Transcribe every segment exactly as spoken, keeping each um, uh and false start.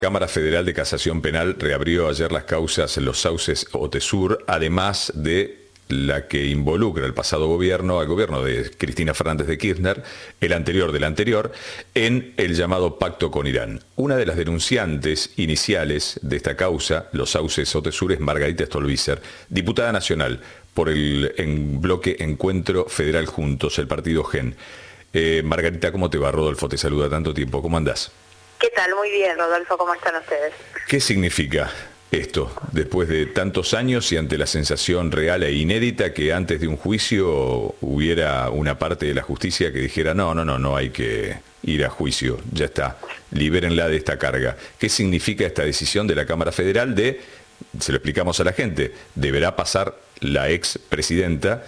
Cámara Federal de Casación Penal reabrió ayer las causas Los Sauces Otesur, además de la que involucra el pasado gobierno, al gobierno de Cristina Fernández de Kirchner, el anterior del anterior, en el llamado pacto con Irán. Una de las denunciantes iniciales de esta causa, Los Sauces Otesur, es Margarita Stolbizer, diputada nacional por el en bloque Encuentro Federal Juntos, el partido Gen. Eh, Margarita, ¿cómo te va? Rodolfo te saluda, tanto tiempo, ¿cómo andás? ¿Qué tal? Muy bien, Rodolfo, ¿cómo están ustedes? ¿Qué significa esto, después de tantos años y ante la sensación real e inédita que antes de un juicio hubiera una parte de la justicia que dijera no, no, no, no hay que ir a juicio, ya está, libérenla de esta carga? ¿Qué significa esta decisión de la Cámara Federal de, se lo explicamos a la gente, deberá pasar la ex presidenta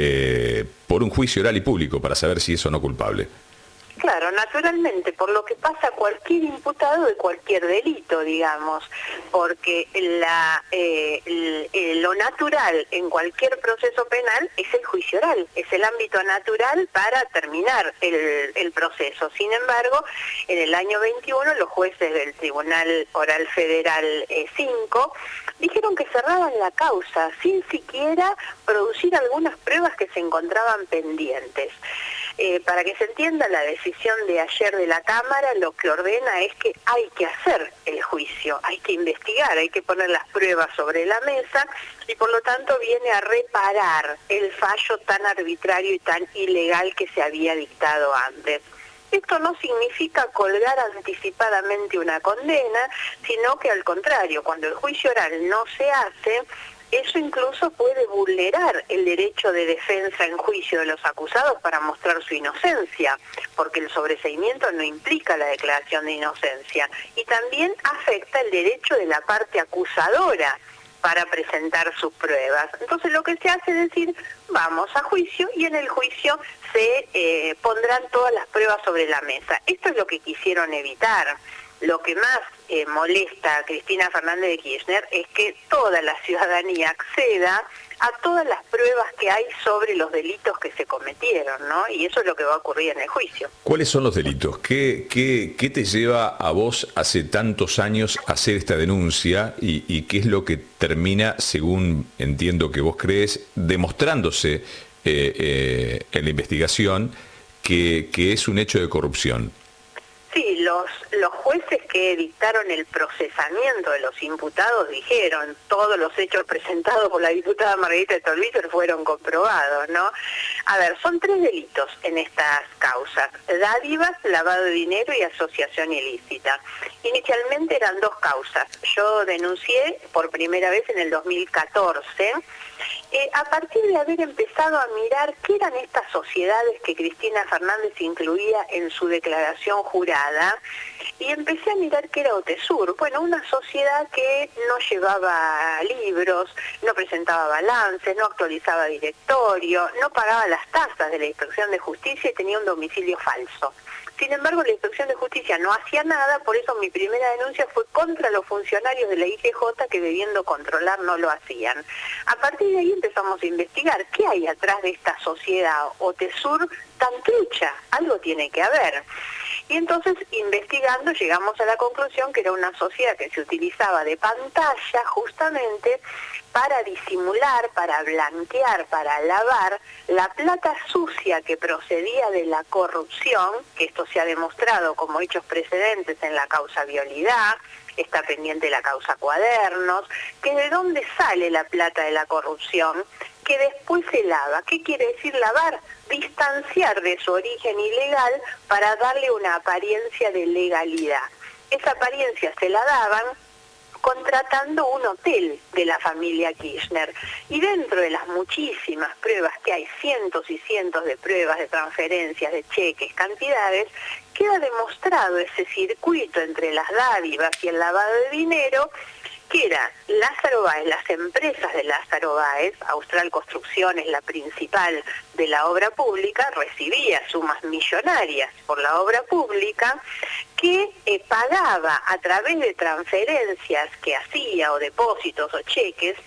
eh, por un juicio oral y público para saber si es o no culpable? Claro, naturalmente, por lo que pasa a cualquier imputado de cualquier delito, digamos, porque la, eh, el, el, lo natural en cualquier proceso penal es el juicio oral, es el ámbito natural para terminar el, el proceso. Sin embargo, en el año veintiuno los jueces del Tribunal Oral Federal cinco dijeron que cerraban la causa sin siquiera producir algunas pruebas que se encontraban pendientes. Eh, para que se entienda, la decisión de ayer de la Cámara lo que ordena es que hay que hacer el juicio, hay que investigar, hay que poner las pruebas sobre la mesa y por lo tanto viene a reparar el fallo tan arbitrario y tan ilegal que se había dictado antes. Esto no significa colgar anticipadamente una condena, sino que al contrario, cuando el juicio oral no se hace, eso incluso puede vulnerar el derecho de defensa en juicio de los acusados para mostrar su inocencia, porque el sobreseimiento no implica la declaración de inocencia, y también afecta el derecho de la parte acusadora para presentar sus pruebas. Entonces lo que se hace es decir, vamos a juicio y en el juicio se eh, pondrán todas las pruebas sobre la mesa. Esto es lo que quisieron evitar. Lo que más eh, molesta a Cristina Fernández de Kirchner es que toda la ciudadanía acceda a todas las pruebas que hay sobre los delitos que se cometieron, ¿no? Y eso es lo que va a ocurrir en el juicio. ¿Cuáles son los delitos? ¿Qué, qué, qué te lleva a vos hace tantos años a hacer esta denuncia y, y qué es lo que termina, según entiendo que vos crees, demostrándose eh, eh, en la investigación que, que es un hecho de corrupción? Sí, los, los jueces que dictaron el procesamiento de los imputados dijeron todos los hechos presentados por la diputada Margarita Stolbizer fueron comprobados, ¿no? A ver, son tres delitos en estas causas: dádivas, lavado de dinero y asociación ilícita. Inicialmente eran dos causas. Yo denuncié por primera vez en el dos mil catorce, eh, a partir de haber empezado a mirar qué eran estas sociedades que Cristina Fernández incluía en su declaración jurada, y empecé a mirar qué era Otesur. Bueno, una sociedad que no llevaba libros, no presentaba balances, no actualizaba directorio, no pagaba las tasas de la Inspección de Justicia y tenía un domicilio falso. Sin embargo, la Inspección de Justicia no hacía nada, por eso mi primera denuncia fue contra los funcionarios de la I G J que, debiendo controlar, no lo hacían. A partir de ahí empezamos a investigar qué hay atrás de esta sociedad Otesur tan trucha, algo tiene que haber. Y entonces, investigando, llegamos a la conclusión que era una sociedad que se utilizaba de pantalla justamente para disimular, para blanquear, para lavar la plata sucia que procedía de la corrupción, que esto se ha demostrado como hechos precedentes en la causa Violidad, está pendiente la causa Cuadernos, que de dónde sale la plata de la corrupción, que después se lava. ¿Qué quiere decir lavar? Distanciar de su origen ilegal para darle una apariencia de legalidad. Esa apariencia se la daban contratando un hotel de la familia Kirchner. Y dentro de las muchísimas pruebas que hay, cientos y cientos de pruebas de transferencias, de cheques, cantidades, queda demostrado ese circuito entre las dádivas y el lavado de dinero, que era Lázaro Báez, las empresas de Lázaro Báez, Austral Construcciones, la principal de la obra pública, recibía sumas millonarias por la obra pública, que eh, pagaba a través de transferencias que hacía o depósitos o cheques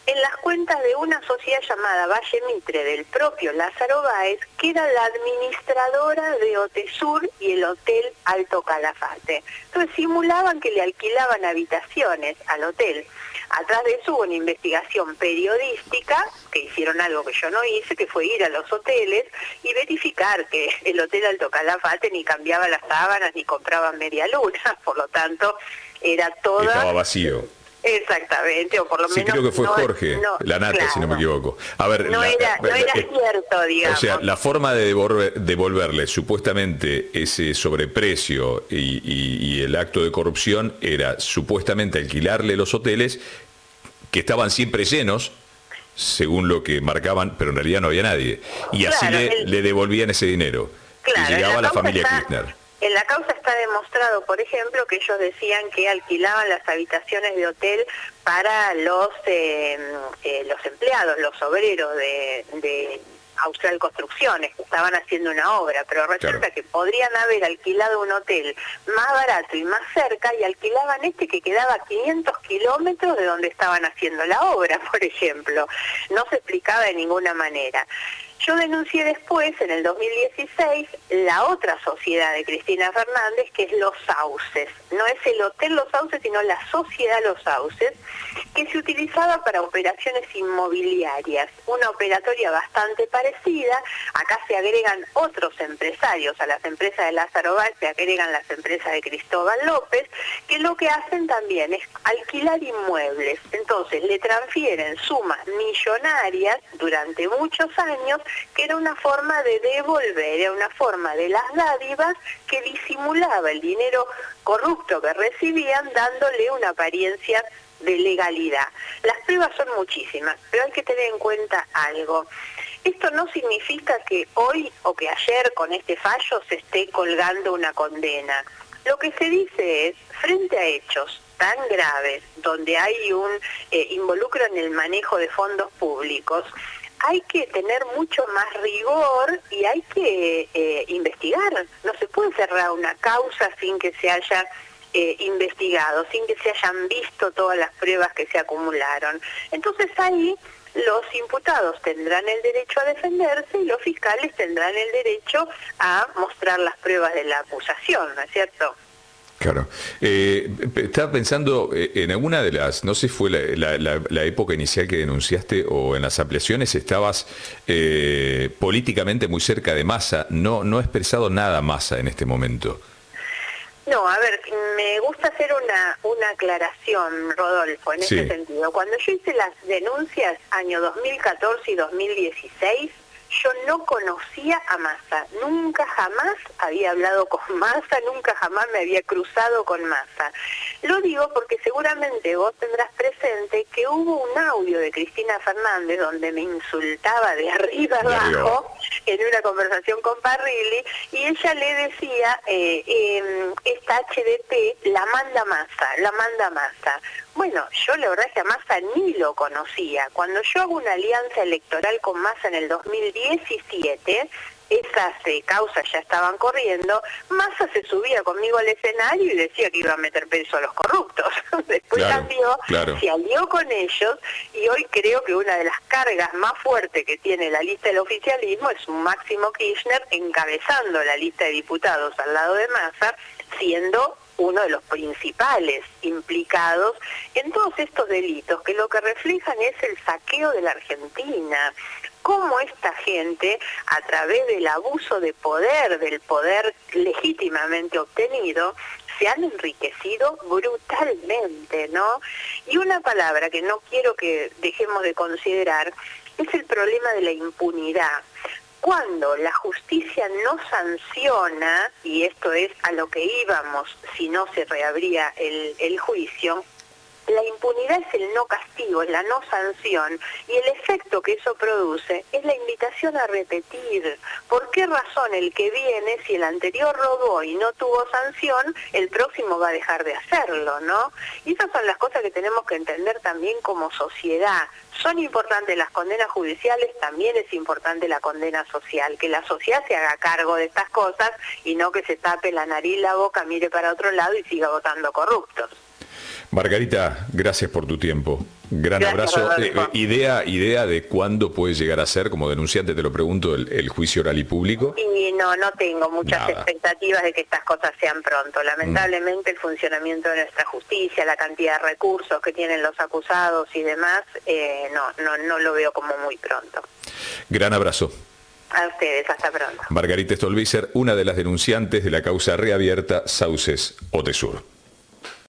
en las cuentas de una sociedad llamada Valle Mitre del propio Lázaro Báez, que era la administradora de Otesur y el Hotel Alto Calafate. Entonces simulaban que le alquilaban habitaciones al hotel. Atrás de eso hubo una investigación periodística, que hicieron algo que yo no hice, que fue ir a los hoteles y verificar que el Hotel Alto Calafate ni cambiaba las sábanas ni compraba media luna, por lo tanto era toda... Estaba vacío. Exactamente, o por lo sí, menos... creo que fue no, Jorge no, Lanata, claro. si no me equivoco. A ver, no, la, era, la, no era eh, cierto, digamos. O sea, la forma de devolver, devolverle supuestamente ese sobreprecio y, y, y el acto de corrupción era supuestamente alquilarle los hoteles que estaban siempre llenos, según lo que marcaban, pero en realidad no había nadie. Y así Claro, le, el- le devolvían ese dinero. Claro, y llegaba en a la causa familia está- Kirchner. En la causa está demostrado, por ejemplo, que ellos decían que alquilaban las habitaciones de hotel para los eh, eh, los empleados, los obreros de, de Austral Construcciones, que estaban haciendo una obra, pero resulta Claro. que podrían haber alquilado un hotel más barato y más cerca y alquilaban este que quedaba a quinientos kilómetros de donde estaban haciendo la obra, por ejemplo. No se explicaba de ninguna manera. Yo denuncié después, en el dos mil dieciséis, la otra sociedad de Cristina Fernández, que es Los Sauces. No es el Hotel Los Sauces, sino la sociedad Los Sauces, que se utilizaba para operaciones inmobiliarias. Una operatoria bastante parecida. Acá se agregan otros empresarios. A las empresas de Lázaro Báez se agregan las empresas de Cristóbal López, que lo que hacen también es alquilar inmuebles. Entonces le transfieren sumas millonarias durante muchos años, que era una forma de devolver, era una forma de las dádivas que disimulaba el dinero corrupto que recibían, dándole una apariencia de legalidad. Las pruebas son muchísimas, pero hay que tener en cuenta algo. Esto no significa que hoy o que ayer con este fallo se esté colgando una condena. Lo que se dice es, frente a hechos tan graves, donde hay un eh, involucro en el manejo de fondos públicos, hay que tener mucho más rigor y hay que eh, investigar. No se puede cerrar una causa sin que se haya eh, investigado, sin que se hayan visto todas las pruebas que se acumularon. Entonces ahí los imputados tendrán el derecho a defenderse y los fiscales tendrán el derecho a mostrar las pruebas de la acusación, ¿no es cierto? Claro. Eh, estaba pensando eh, en alguna de las, no sé si fue la, la, la, la época inicial que denunciaste o en las ampliaciones, estabas eh, políticamente muy cerca de Massa. No, no ha expresado nada Massa en este momento. No, a ver, me gusta hacer una, una aclaración, Rodolfo, en Sí. ese sentido. Cuando yo hice las denuncias año dos mil catorce y dos mil dieciséis, yo no conocía a Massa, nunca jamás había hablado con Massa, nunca jamás me había cruzado con Massa. Lo digo porque seguramente vos tendrás presente que hubo un audio de Cristina Fernández donde me insultaba de arriba De arriba. abajo en una conversación con Parrilli y ella le decía, eh, eh, esta H D P la manda Massa, la manda Massa. Bueno, yo la verdad es que a Massa ni lo conocía. Cuando yo hago una alianza electoral con Massa en el dos mil diecisiete, esas eh, causas ya estaban corriendo, Massa se subía conmigo al escenario y decía que iba a meter preso a los corruptos. Después Claro, cambió, claro. se alió con ellos y hoy creo que una de las cargas más fuertes que tiene la lista del oficialismo es un Máximo Kirchner encabezando la lista de diputados al lado de Massa, siendo uno de los principales implicados en todos estos delitos, que lo que reflejan es el saqueo de la Argentina. Cómo esta gente, a través del abuso de poder, del poder legítimamente obtenido, se han enriquecido brutalmente, ¿no? Y una palabra que no quiero que dejemos de considerar es el problema de la impunidad. Cuando la justicia no sanciona, y esto es a lo que íbamos si no se reabría el, el juicio, la impunidad es el no castigo, es la no sanción, y el efecto que eso produce es la invitación a repetir. ¿Por qué razón el que viene, si el anterior robó y no tuvo sanción, el próximo va a dejar de hacerlo, ¿no? Y esas son las cosas que tenemos que entender también como sociedad. Son importantes las condenas judiciales, también es importante la condena social, que la sociedad se haga cargo de estas cosas y no que se tape la nariz, la boca, mire para otro lado y siga votando corruptos. Margarita, gracias por tu tiempo. Gran Gracias, abrazo. Eh, Rodolfo. idea, idea de cuándo puede llegar a ser, como denunciante te lo pregunto, el, el juicio oral y público. Y no, no tengo muchas Nada. expectativas de que estas cosas sean pronto. Lamentablemente el funcionamiento de nuestra justicia, la cantidad de recursos que tienen los acusados y demás, eh, no, no, no lo veo como muy pronto. Gran abrazo. A ustedes, hasta pronto. Margarita Stolbizer, una de las denunciantes de la causa reabierta Sauces Otesur.